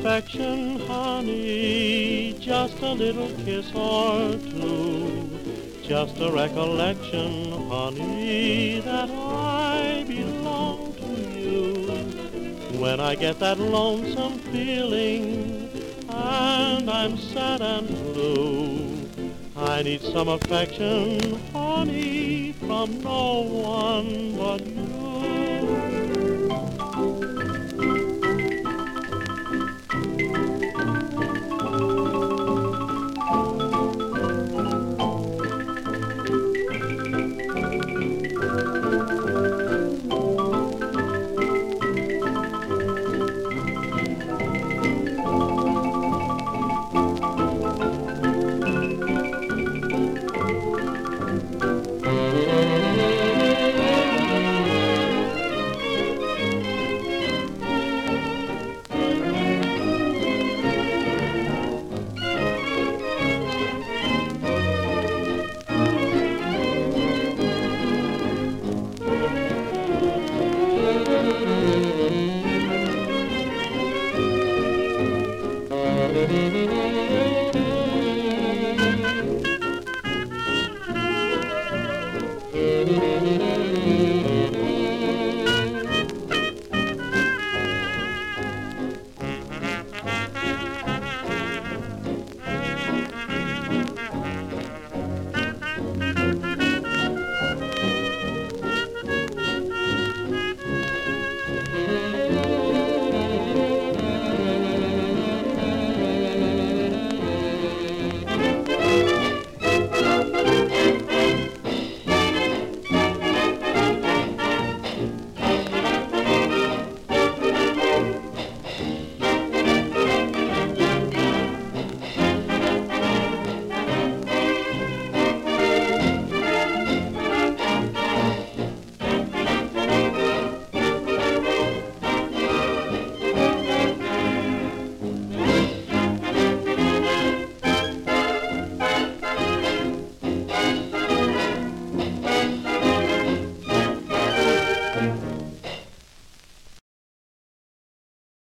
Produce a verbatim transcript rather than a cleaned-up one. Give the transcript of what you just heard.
affection, honey, just a little kiss or two, just a recollection, honey, that I belong to you. When I get that lonesome feeling and I'm sad and blue, I need some affection, honey, from no one but you.